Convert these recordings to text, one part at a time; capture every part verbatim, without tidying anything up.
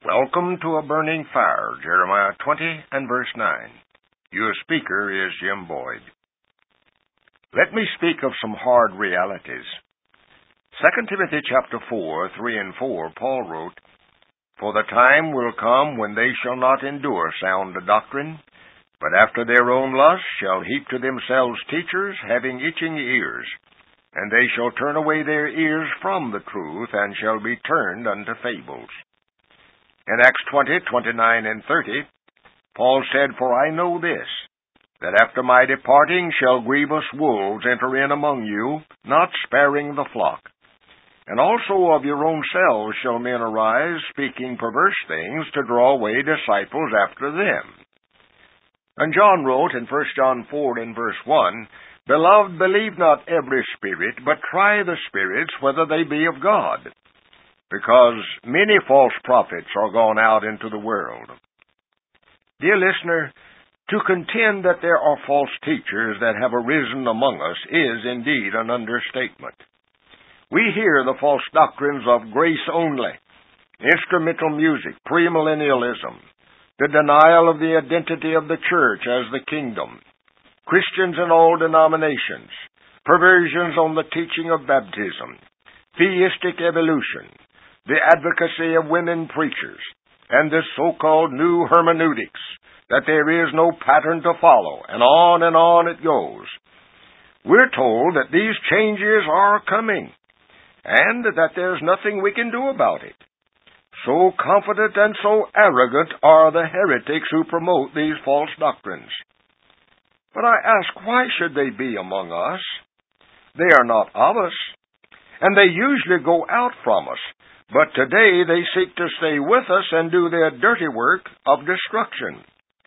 Welcome to a burning fire, Jeremiah twenty and verse nine. Your speaker is Jim Boyd. Let me speak of some hard realities. Second Timothy chapter four, three and four, Paul wrote, For the time will come when they shall not endure sound doctrine, but after their own lust shall heap to themselves teachers having itching ears, and they shall turn away their ears from the truth, and shall be turned unto fables. In Acts twenty, twenty-nine and thirty, Paul said, For I know this, that after my departing shall grievous wolves enter in among you, not sparing the flock. And also of your own selves shall men arise, speaking perverse things, to draw away disciples after them. And John wrote in First John four and verse one, Beloved, believe not every spirit, but try the spirits whether they be of God, because many false prophets are gone out into the world. Dear listener, to contend that there are false teachers that have arisen among us is indeed an understatement. We hear the false doctrines of grace only, instrumental music, premillennialism, the denial of the identity of the church as the kingdom, Christians in all denominations, perversions on the teaching of baptism, theistic evolution, the advocacy of women preachers, and this so-called new hermeneutics, that there is no pattern to follow, and on and on it goes. We're told that these changes are coming, and that there's nothing we can do about it. So confident and so arrogant are the heretics who promote these false doctrines. But I ask, why should they be among us? They are not of us, and they usually go out from us. But today they seek to stay with us and do their dirty work of destruction.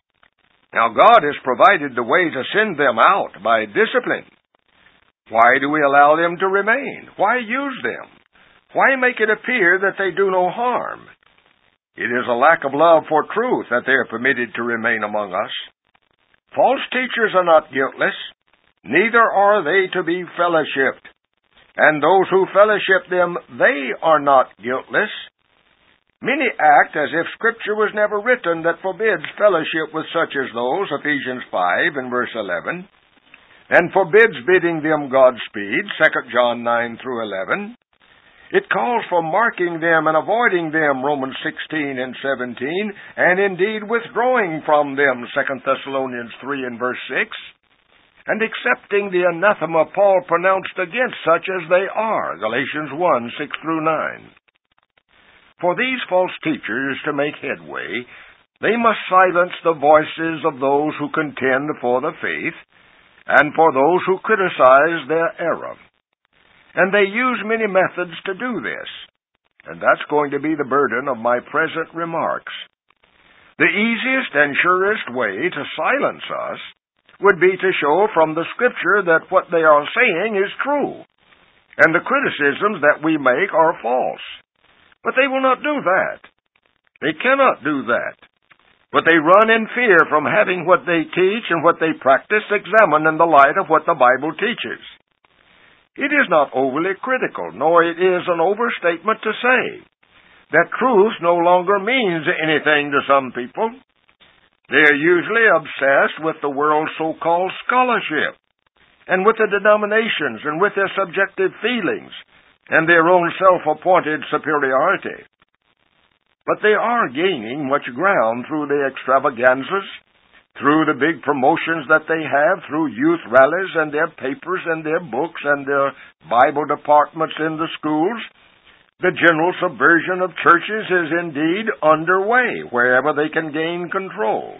Now God has provided the way to send them out by discipline. Why do we allow them to remain? Why use them? Why make it appear that they do no harm? It is a lack of love for truth that they are permitted to remain among us. False teachers are not guiltless, neither are they to be fellowshipped. And those who fellowship them, they are not guiltless. Many act as if Scripture was never written that forbids fellowship with such as those, Ephesians five and verse eleven, and forbids bidding them Godspeed, Second John nine through eleven. It calls for marking them and avoiding them, Romans sixteen and seventeen, and indeed withdrawing from them, Second Thessalonians three and verse six. And accepting the anathema Paul pronounced against such as they are, Galatians one, six through nine. For these false teachers to make headway, they must silence the voices of those who contend for the faith, and for those who criticize their error. And they use many methods to do this, and that's going to be the burden of my present remarks. The easiest and surest way to silence us would be to show from the Scripture that what they are saying is true, and the criticisms that we make are false. But they will not do that. They cannot do that. But they run in fear from having what they teach and what they practice examined in the light of what the Bible teaches. It is not overly critical, nor it is an overstatement to say that truth no longer means anything to some people. They are usually obsessed with the world's so-called scholarship, and with the denominations, and with their subjective feelings, and their own self-appointed superiority. But they are gaining much ground through the extravaganzas, through the big promotions that they have, through youth rallies and their papers and their books and their Bible departments in the schools. The general subversion of churches is indeed underway wherever they can gain control.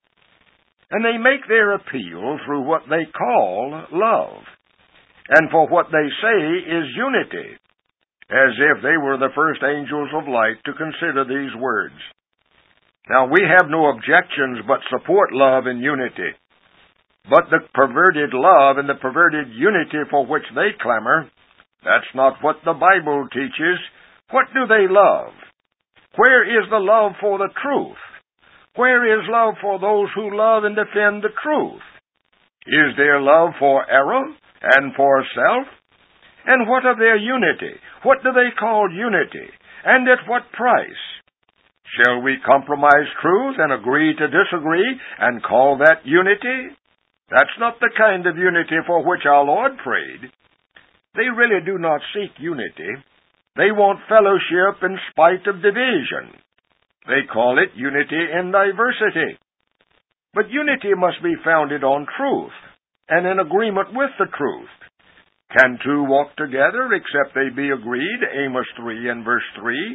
And they make their appeal through what they call love, and for what they say is unity, as if they were the first angels of light to consider these words. Now, we have no objections but support love and unity. But the perverted love and the perverted unity for which they clamor, that's not what the Bible teaches. What do they love? Where is the love for the truth? Where is love for those who love and defend the truth? Is there love for error and for self? And what of their unity? What do they call unity? And at what price? Shall we compromise truth and agree to disagree and call that unity? That's not the kind of unity for which our Lord prayed. They really do not seek unity. They want fellowship in spite of division. They call it unity in diversity. But unity must be founded on truth and in agreement with the truth. Can two walk together except they be agreed? Amos three and verse three.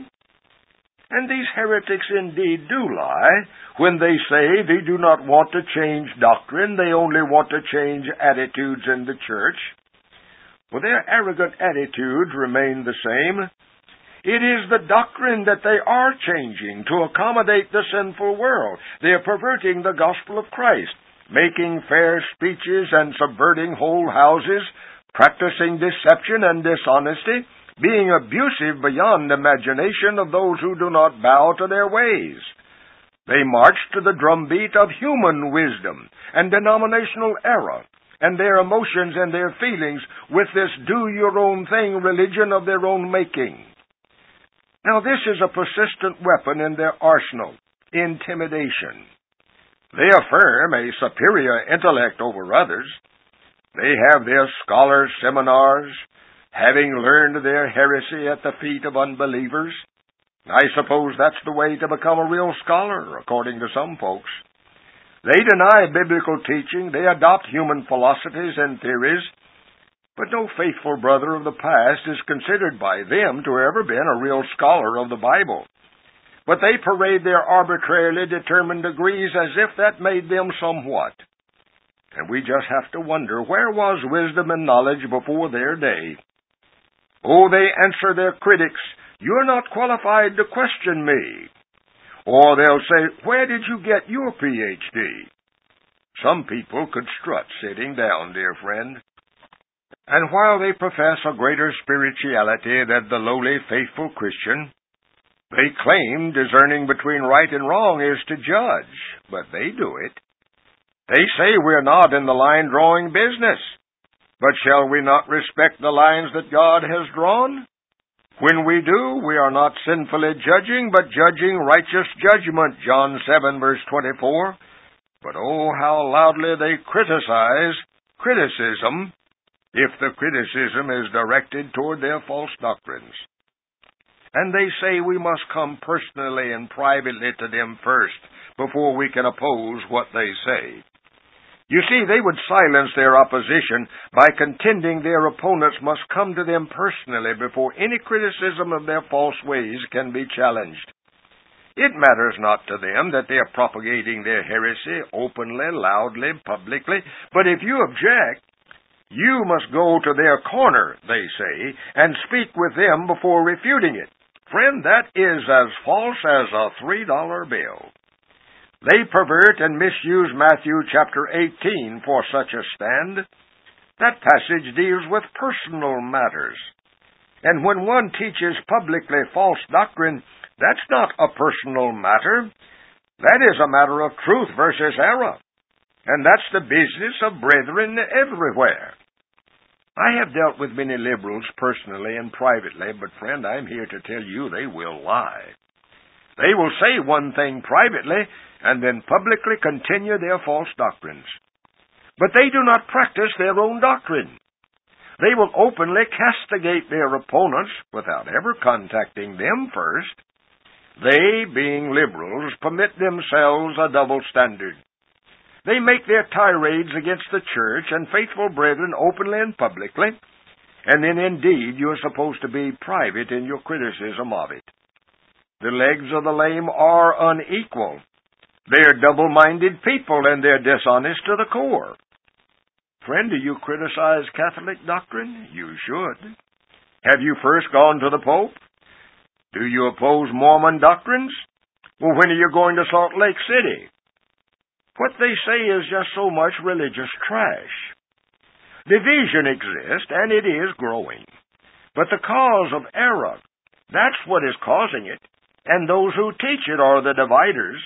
And these heretics indeed do lie when they say they do not want to change doctrine, they only want to change attitudes in the church. Well, their arrogant attitudes remain the same. It is the doctrine that they are changing to accommodate the sinful world. They are perverting the gospel of Christ, making fair speeches and subverting whole houses, practicing deception and dishonesty, being abusive beyond imagination of those who do not bow to their ways. They march to the drumbeat of human wisdom and denominational error, and their emotions and their feelings with this do-your-own-thing religion of their own making. Now this is a persistent weapon in their arsenal, intimidation. They affirm a superior intellect over others. They have their scholars' seminars, having learned their heresy at the feet of unbelievers. I suppose that's the way to become a real scholar, according to some folks. They deny biblical teaching, they adopt human philosophies and theories, but no faithful brother of the past is considered by them to have ever been a real scholar of the Bible. But they parade their arbitrarily determined degrees as if that made them somewhat. And we just have to wonder, where was wisdom and knowledge before their day? Oh, they answer their critics, "You're not qualified to question me." Or they'll say, "Where did you get your P H D? Some people could strut sitting down, dear friend. And while they profess a greater spirituality than the lowly faithful Christian, they claim discerning between right and wrong is to judge, but they do it. They say we're not in the line-drawing business, but shall we not respect the lines that God has drawn? When we do, we are not sinfully judging, but judging righteous judgment, John seven, verse twenty-four. But oh, how loudly they criticize criticism, if the criticism is directed toward their false doctrines. And they say we must come personally and privately to them first, before we can oppose what they say. You see, they would silence their opposition by contending their opponents must come to them personally before any criticism of their false ways can be challenged. It matters not to them that they are propagating their heresy openly, loudly, publicly, but if you object, you must go to their corner, they say, and speak with them before refuting it. Friend, that is as false as a three-dollar bill. They pervert and misuse Matthew chapter eighteen for such a stand. That passage deals with personal matters. And when one teaches publicly false doctrine, that's not a personal matter. That is a matter of truth versus error. And that's the business of brethren everywhere. I have dealt with many liberals personally and privately, but friend, I'm here to tell you they will lie. They will say one thing privately and then publicly continue their false doctrines. But they do not practice their own doctrine. They will openly castigate their opponents without ever contacting them first. They, being liberals, permit themselves a double standard. They make their tirades against the church and faithful brethren openly and publicly, and then indeed you are supposed to be private in your criticism of it. The legs of the lame are unequal. They are double-minded people, and they're dishonest to the core. Friend, do you criticize Catholic doctrine? You should. Have you first gone to the Pope? Do you oppose Mormon doctrines? Well, when are you going to Salt Lake City? What they say is just so much religious trash. Division exists, and it is growing. But the cause of error, that's what is causing it, and those who teach it are the dividers.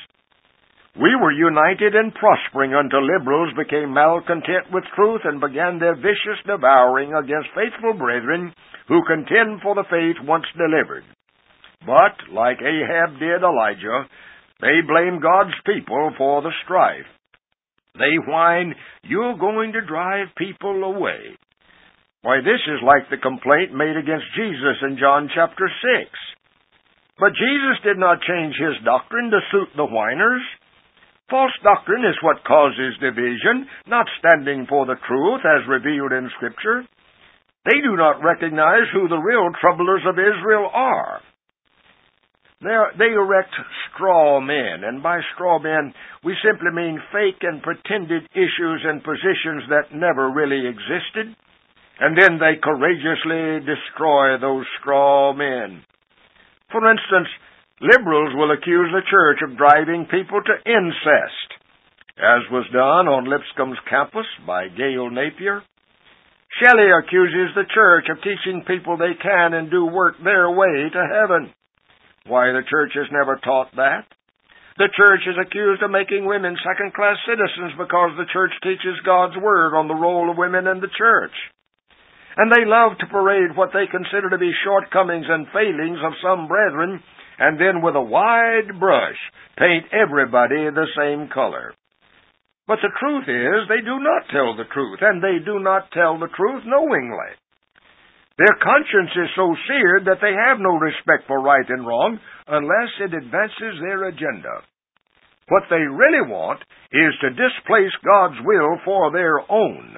We were united and prospering until liberals became malcontent with truth and began their vicious devouring against faithful brethren who contend for the faith once delivered. But, like Ahab did Elijah, they blame God's people for the strife. They whine, "You're going to drive people away." Why, this is like the complaint made against Jesus in John chapter six. But Jesus did not change his doctrine to suit the whiners. False doctrine is what causes division, not standing for the truth as revealed in Scripture. They do not recognize who the real troublers of Israel are. They, are, they erect straw men, and by straw men we simply mean fake and pretended issues and positions that never really existed, and then they courageously destroy those straw men. For instance, liberals will accuse the church of driving people to incest, as was done on Lipscomb's campus by Gail Napier. Shelley accuses the church of teaching people they can and do work their way to heaven. Why, the church has never taught that. The church is accused of making women second-class citizens because the church teaches God's Word on the role of women in the church. And they love to parade what they consider to be shortcomings and failings of some brethren, and then with a wide brush paint everybody the same color. But the truth is, they do not tell the truth, and they do not tell the truth knowingly. Their conscience is so seared that they have no respect for right and wrong unless it advances their agenda. What they really want is to displace God's will for their own.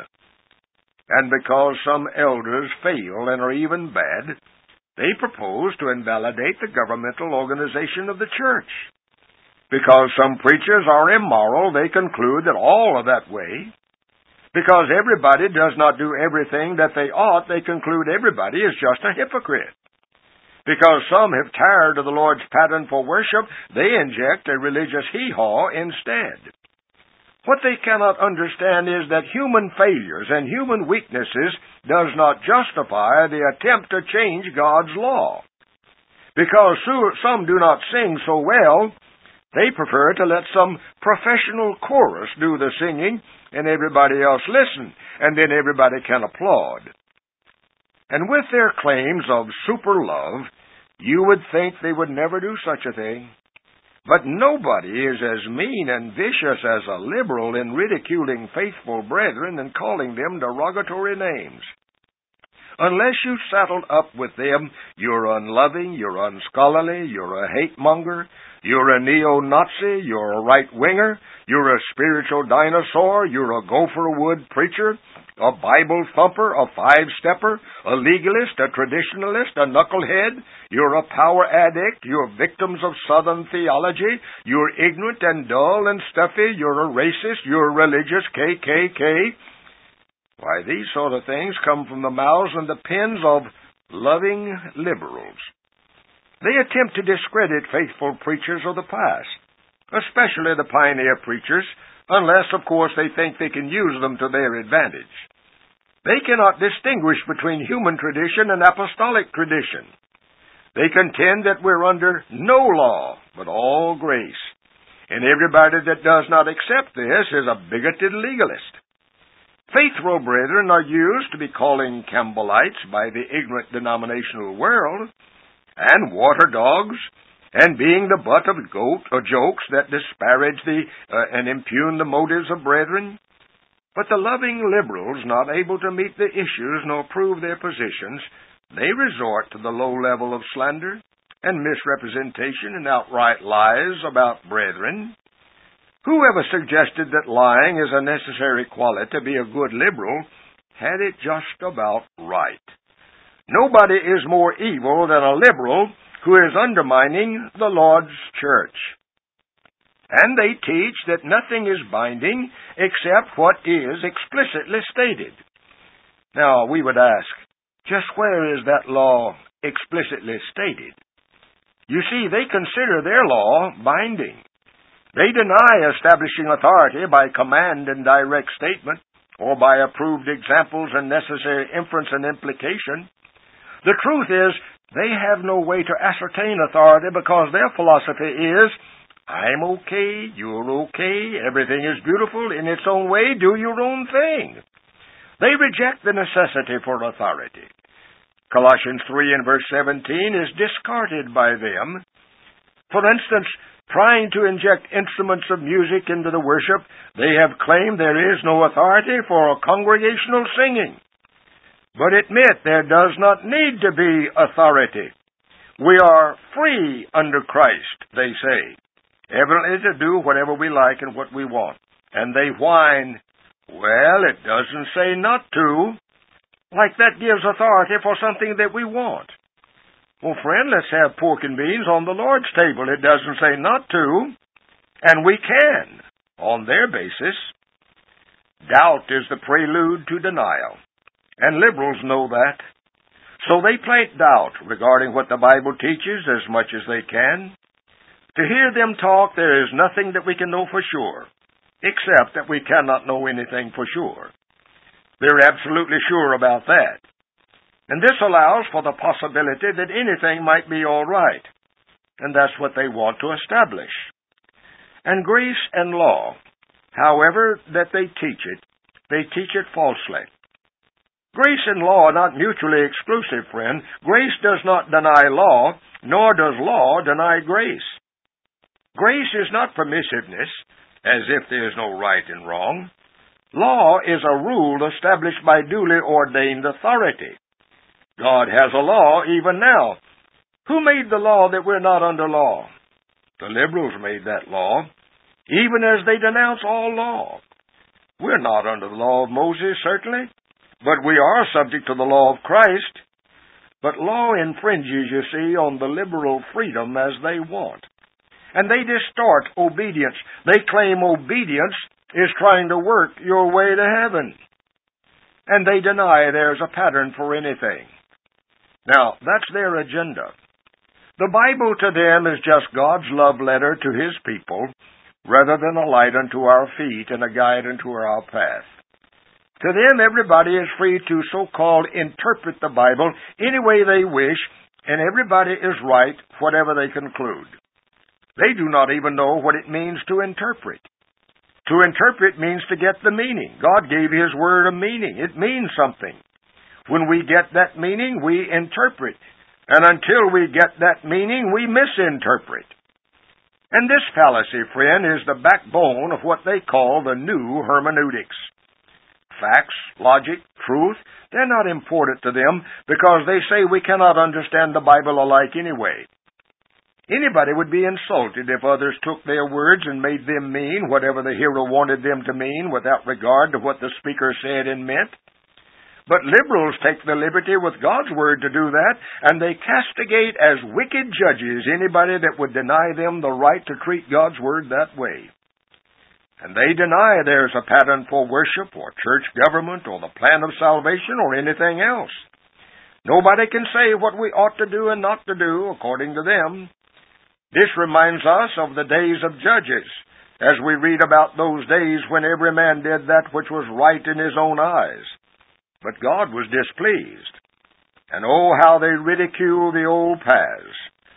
And because some elders fail and are even bad, they propose to invalidate the governmental organization of the church. Because some preachers are immoral, they conclude that all are that way. Because everybody does not do everything that they ought, they conclude everybody is just a hypocrite. Because some have tired of the Lord's pattern for worship, they inject a religious hee-haw instead. What they cannot understand is that human failures and human weaknesses does not justify the attempt to change God's law. Because some do not sing so well, they prefer to let some professional chorus do the singing and everybody else listen, and then everybody can applaud. And with their claims of super love, you would think they would never do such a thing. But nobody is as mean and vicious as a liberal in ridiculing faithful brethren and calling them derogatory names. Unless you settled up with them, you're unloving, you're unscholarly, you're a hate-monger, you're a neo-Nazi, you're a right-winger, you're a spiritual dinosaur, you're a gopher-wood preacher, a Bible thumper, a five-stepper, a legalist, a traditionalist, a knucklehead, you're a power addict, you're victims of Southern theology, you're ignorant and dull and stuffy, you're a racist, you're a religious K K K. Why, these sort of things come from the mouths and the pens of loving liberals. They attempt to discredit faithful preachers of the past, especially the pioneer preachers, unless, of course, they think they can use them to their advantage. They cannot distinguish between human tradition and apostolic tradition. They contend that we're under no law, but all grace. And everybody that does not accept this is a bigoted legalist. Faithful brethren are used to be calling Campbellites by the ignorant denominational world, and water dogs, and being the butt of goat or jokes that disparage the uh, and impugn the motives of brethren. But the loving liberals, not able to meet the issues nor prove their positions, they resort to the low level of slander and misrepresentation and outright lies about brethren. Whoever suggested that lying is a necessary quality to be a good liberal had it just about right. Nobody is more evil than a liberal who is undermining the Lord's church. And they teach that nothing is binding except what is explicitly stated. Now, we would ask, just where is that law explicitly stated? You see, they consider their law binding. They deny establishing authority by command and direct statement, or by approved examples and necessary inference and implication. The truth is, they have no way to ascertain authority because their philosophy is, I'm okay, you're okay, everything is beautiful in its own way, do your own thing. They reject the necessity for authority. Colossians three and verse seventeen is discarded by them. For instance, trying to inject instruments of music into the worship, they have claimed there is no authority for congregational singing. But admit there does not need to be authority. We are free under Christ, they say, evidently to do whatever we like and what we want. And they whine, well, it doesn't say not to, like that gives authority for something that we want. Well, friend, let's have pork and beans on the Lord's table. It doesn't say not to, and we can, on their basis. Doubt is the prelude to denial, and liberals know that. So they plant doubt regarding what the Bible teaches as much as they can. To hear them talk, there is nothing that we can know for sure, except that we cannot know anything for sure. They're absolutely sure about that. And this allows for the possibility that anything might be all right. And that's what they want to establish. And grace and law, however that they teach it, they teach it falsely. Grace and law are not mutually exclusive, friend. Grace does not deny law, nor does law deny grace. Grace is not permissiveness, as if there is no right and wrong. Law is a rule established by duly ordained authority. God has a law even now. Who made the law that we're not under law? The liberals made that law, even as they denounce all law. We're not under the law of Moses, certainly, but we are subject to the law of Christ. But law infringes, you see, on the liberal freedom as they want. And they distort obedience. They claim obedience is trying to work your way to heaven. And they deny there's a pattern for anything. Now, that's their agenda. The Bible to them is just God's love letter to His people, rather than a light unto our feet and a guide unto our path. To them, everybody is free to so-called interpret the Bible any way they wish, and everybody is right, whatever they conclude. They do not even know what it means to interpret. To interpret means to get the meaning. God gave His Word a meaning. It means something. When we get that meaning, we interpret. And until we get that meaning, we misinterpret. And this fallacy, friend, is the backbone of what they call the new hermeneutics. Facts, logic, truth, they're not important to them because they say we cannot understand the Bible alike anyway. Anybody would be insulted if others took their words and made them mean whatever the hearer wanted them to mean without regard to what the speaker said and meant. But liberals take the liberty with God's Word to do that, and they castigate as wicked judges anybody that would deny them the right to treat God's Word that way. And they deny there's a pattern for worship or church government or the plan of salvation or anything else. Nobody can say what we ought to do and not to do according to them. This reminds us of the days of Judges, as we read about those days when every man did that which was right in his own eyes. But God was displeased. And oh, how they ridiculed the old paths.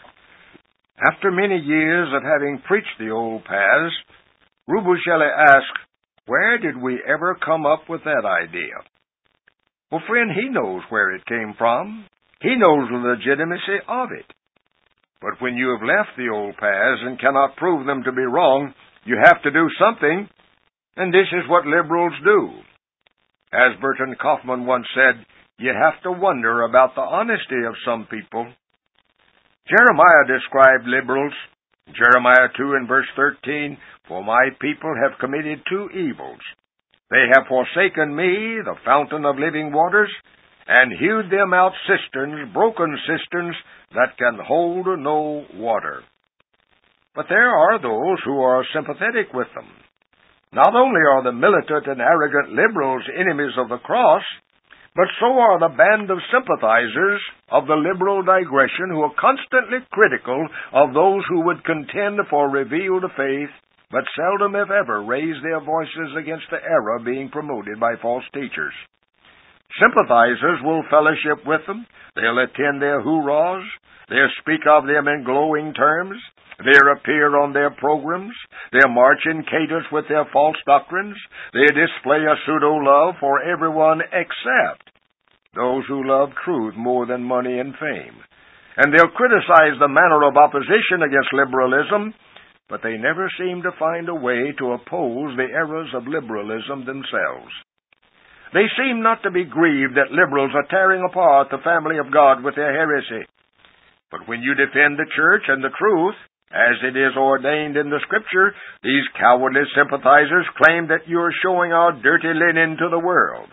After many years of having preached the old paths, Reuben Shelley asked, where did we ever come up with that idea? Well, friend, he knows where it came from. He knows the legitimacy of it. But when you have left the old paths and cannot prove them to be wrong, you have to do something, and this is what liberals do. As Burton Kaufman once said, you have to wonder about the honesty of some people. Jeremiah described liberals, Jeremiah two and verse thirteen, for my people have committed two evils. They have forsaken me, the fountain of living waters, and hewed them out cisterns, broken cisterns, that can hold no water. But there are those who are sympathetic with them. Not only are the militant and arrogant liberals enemies of the cross, but so are the band of sympathizers of the liberal digression who are constantly critical of those who would contend for revealed faith, but seldom if ever raise their voices against the error being promoted by false teachers. Sympathizers will fellowship with them. They'll attend their hoorahs. They'll speak of them in glowing terms. They'll appear on their programs. They'll march in cadence with their false doctrines. They'll display a pseudo-love for everyone except those who love truth more than money and fame. And they'll criticize the manner of opposition against liberalism, but they never seem to find a way to oppose the errors of liberalism themselves. They seem not to be grieved that liberals are tearing apart the family of God with their heresy. But when you defend the church and the truth, as it is ordained in the Scripture, these cowardly sympathizers claim that you are showing our dirty linen to the world.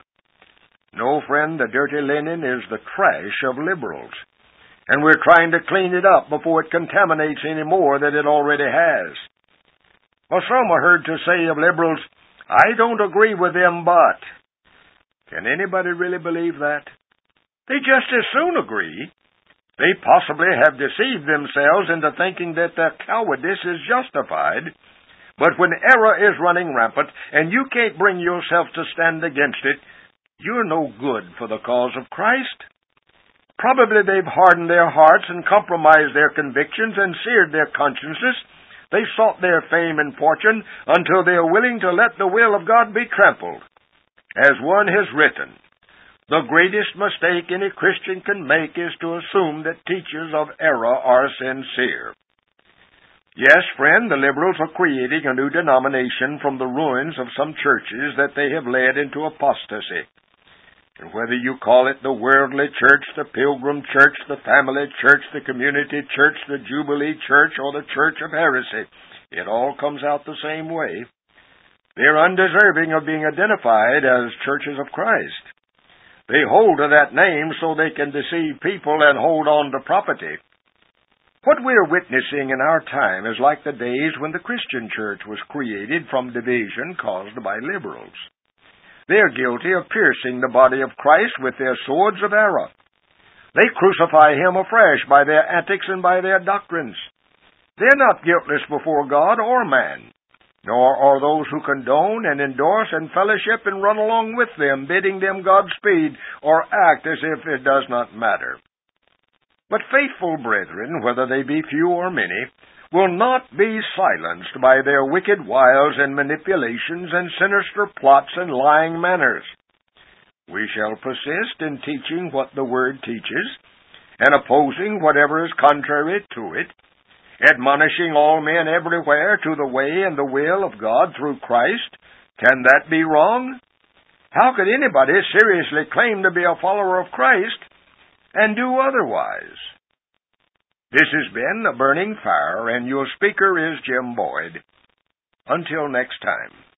No, friend, the dirty linen is the trash of liberals, and we're trying to clean it up before it contaminates any more than it already has. Well, some are heard to say of liberals, "I don't agree with them, but..." Can anybody really believe that? They just as soon agree. They possibly have deceived themselves into thinking that their cowardice is justified, but when error is running rampant and you can't bring yourself to stand against it, you're no good for the cause of Christ. Probably they've hardened their hearts and compromised their convictions and seared their consciences. They've sought their fame and fortune until they are willing to let the will of God be trampled. As one has written, "The greatest mistake any Christian can make is to assume that teachers of error are sincere." Yes, friend, the liberals are creating a new denomination from the ruins of some churches that they have led into apostasy. And whether you call it the worldly church, the pilgrim church, the family church, the community church, the Jubilee church, or the church of heresy, it all comes out the same way. They're undeserving of being identified as churches of Christ. They hold to that name so they can deceive people and hold on to property. What we are witnessing in our time is like the days when the Christian church was created from division caused by liberals. They are guilty of piercing the body of Christ with their swords of error. They crucify Him afresh by their antics and by their doctrines. They are not guiltless before God or man, nor are those who condone and endorse and fellowship and run along with them, bidding them Godspeed, or act as if it does not matter. But faithful brethren, whether they be few or many, will not be silenced by their wicked wiles and manipulations and sinister plots and lying manners. We shall persist in teaching what the Word teaches, and opposing whatever is contrary to it, admonishing all men everywhere to the way and the will of God through Christ. Can that be wrong? How could anybody seriously claim to be a follower of Christ and do otherwise? This has been A Burning Fire, and your speaker is Jim Boyd. Until next time.